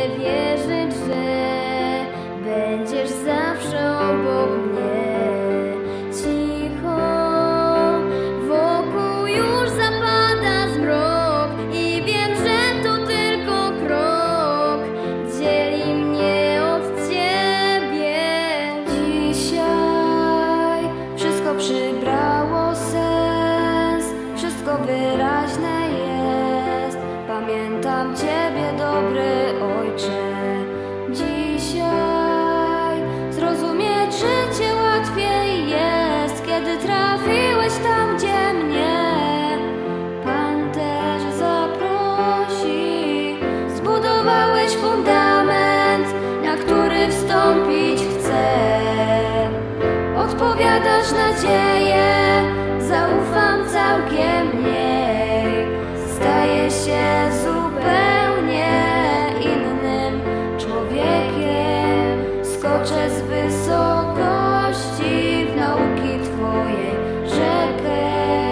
wierzyć, że będziesz zawsze obok mnie. Cicho, wokół już zapada zmrok i wiem, że to tylko krok dzieli mnie od ciebie. Dzisiaj wszystko przybrało sens, wszystko wyraźne jest. Pamiętam Ciebie, dobry Ojcze. Dzisiaj zrozumieć życie łatwiej jest, kiedy trafiłeś tam, gdzie mnie Pan też zaprosi. Zbudowałeś fundament, na który wstąpić chcę. Odpowiadasz nadzieję, zaufam całkiem mniej. Staję się zupełnie innym człowiekiem. Skoczę z wysokości w nauki Twojej rzekę.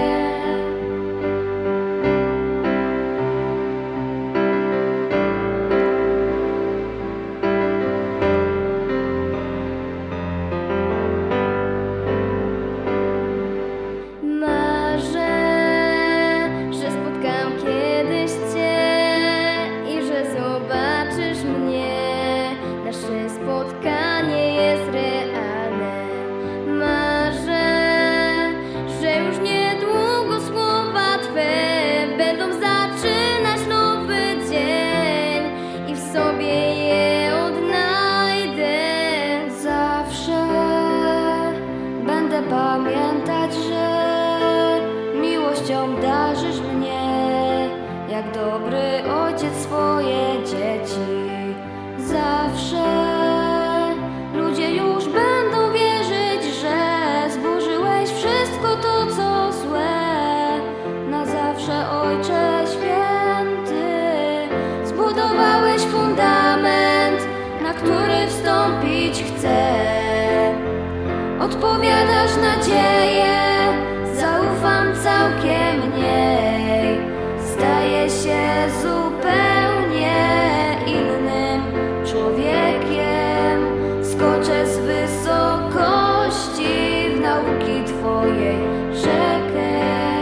Marzę, że spotkam kiedyś Cię i że zobaczysz mnie. Nasze spotkanie jest realne. Marzę, że już niedługo słowa Twe będą zaczynać nowy dzień i w sobie je odnajdę. Zawsze będę pamiętać, że miłością darzysz mnie, jak dobry ojciec swoje dzieci. Zawsze ludzie już będą wierzyć, że zburzyłeś wszystko to, co złe. Na zawsze, Ojcze Święty, zbudowałeś fundament, na który wstąpić chcę. Odpowiadasz nadzieję, zaufam całkiem mniej. Staję się zupełnie innym człowiekiem. Skoczę z wysokości w nauki Twojej rzekę.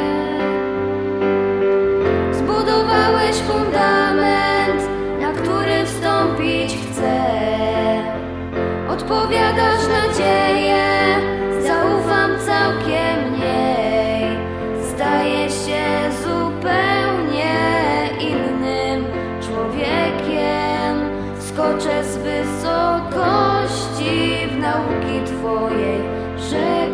Zbudowałeś fundament, na który wstąpić chcę. Odpowiadasz nadzieję, zaufam całkiem mniej. Staję się zupełnie innym człowiekiem. Skoczę z wysokości w nauki Twojej rzeki.